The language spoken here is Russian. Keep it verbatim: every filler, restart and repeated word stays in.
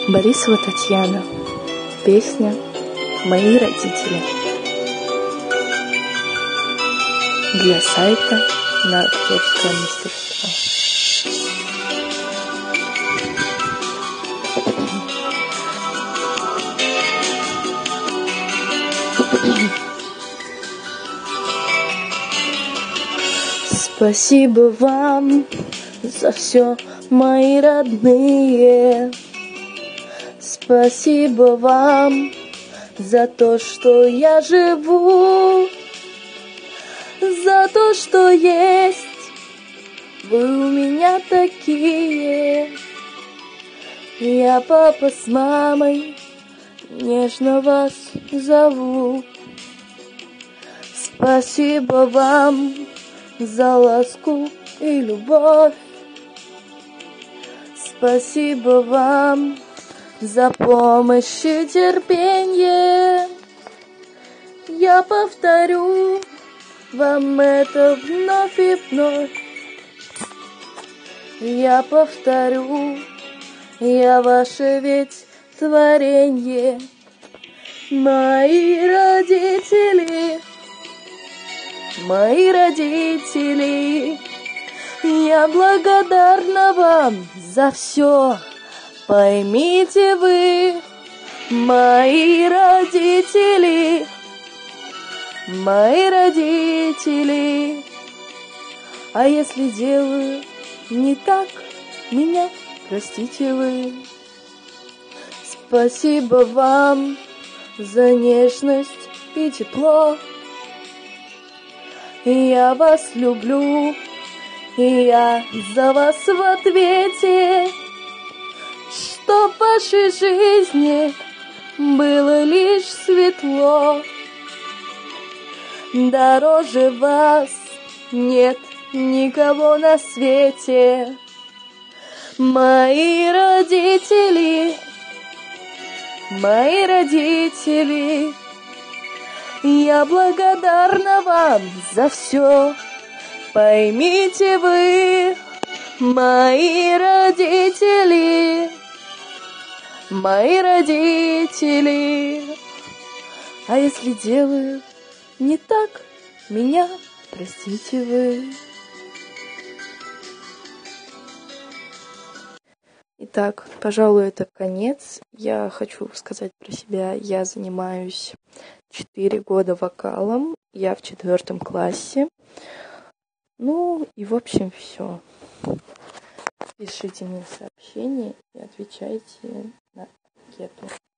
Борисова Татьяна. Песня «Мои родители». Для сайта на актерское мастерство. Спасибо вам за все, мои родные. Спасибо вам за то, что я живу, за то, что есть вы у меня такие. Я папа с мамой нежно вас зову. Спасибо вам за ласку и любовь. Спасибо вам за помощь и терпение. Я повторю вам это вновь и вновь. Я повторю, я ваше ведь творенье. Мои родители, мои родители, я благодарна вам за все. Поймите вы, мои родители, мои родители. А если делаю не так, меня простите вы. Спасибо вам за нежность и тепло. Я вас люблю, и я за вас в ответе. Чтоб в вашей жизни было лишь светло. Дороже вас нет никого на свете. Мои родители, мои родители, я благодарна вам за все. Поймите вы, мои родители, мои родители. А если делаю не так, меня простите вы. Итак, пожалуй, это конец. Я хочу сказать про себя. Я занимаюсь четыре года вокалом. Я в четвертом классе. Ну и в общем все. Пишите мне сообщения и отвечайте на анкету.